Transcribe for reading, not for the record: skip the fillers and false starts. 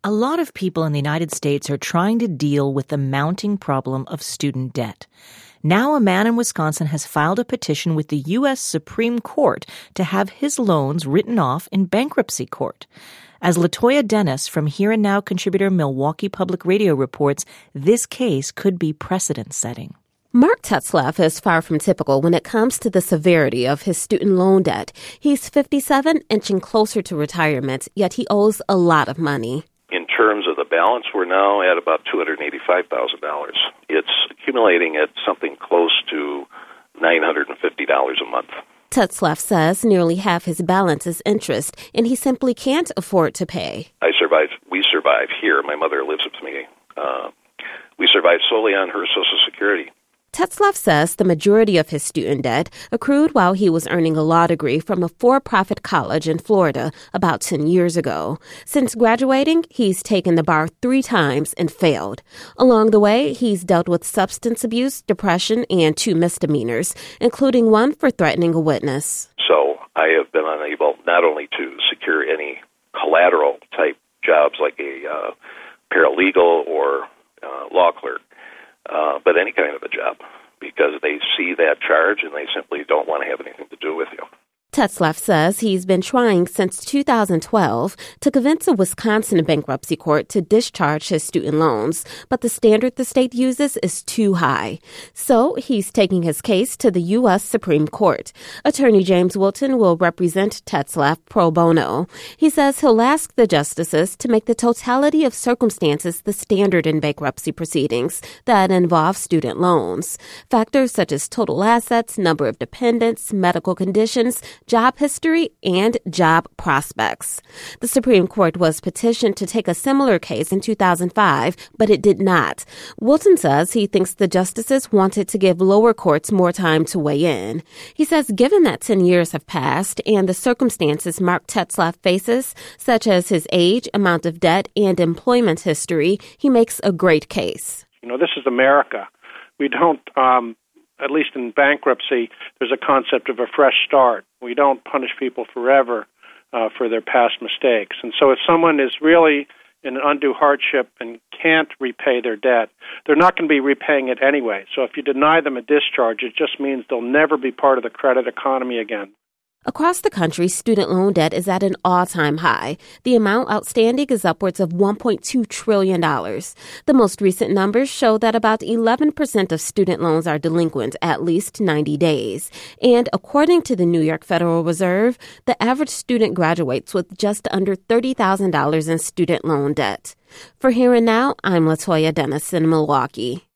A lot of people in the United States are trying to deal with the mounting problem of student debt. Now a man in Wisconsin has filed a petition with the U.S. Supreme Court to have his loans written off in bankruptcy court. As Latoya Dennis from Here and Now contributor Milwaukee Public Radio reports, this case could be precedent-setting. Mark Tetzlaff is far from typical when it comes to the severity of his student loan debt. He's 57, inching closer to retirement, yet he owes a lot of money. In terms of the balance, we're now at about $285,000. It's accumulating at something close to $950 a month. Tetzlaff says nearly half his balance is interest, and he simply can't afford to pay. We survive here. My mother lives with me. We survive solely on her Social Security. Tetzlaff says the majority of his student debt accrued while he was earning a law degree from a for-profit college in Florida about 10 years ago. Since graduating, he's taken the bar 3 times and failed. Along the way, he's dealt with substance abuse, depression, and 2 misdemeanors, including one for threatening a witness. So I have been unable not only to secure any collateral-type jobs like a paralegal or law clerk, but any kind of a job, because they see that charge and they simply don't want to have anything to do with you. Tetzlaff says he's been trying since 2012 to convince a Wisconsin bankruptcy court to discharge his student loans, but the standard the state uses is too high. So he's taking his case to the U.S. Supreme Court. Attorney James Wilton will represent Tetzlaff pro bono. He says he'll ask the justices to make the totality of circumstances the standard in bankruptcy proceedings that involve student loans. Factors such as total assets, number of dependents, medical conditions, job history, and job prospects. The Supreme Court was petitioned to take a similar case in 2005, but it did not. Wilton says he thinks the justices wanted to give lower courts more time to weigh in. He says given that 10 years have passed and the circumstances Mark Tetzlaff faces, such as his age, amount of debt, and employment history, he makes a great case. This is America. We don't at least in bankruptcy, there's a concept of a fresh start. We don't punish people forever for their past mistakes. And so if someone is really in an undue hardship and can't repay their debt, they're not going to be repaying it anyway. So if you deny them a discharge, it just means they'll never be part of the credit economy again. Across the country, student loan debt is at an all-time high. The amount outstanding is upwards of $1.2 trillion. The most recent numbers show that about 11% of student loans are delinquent at least 90 days. And according to the New York Federal Reserve, the average student graduates with just under $30,000 in student loan debt. For Here and Now, I'm Latoya Dennis in Milwaukee.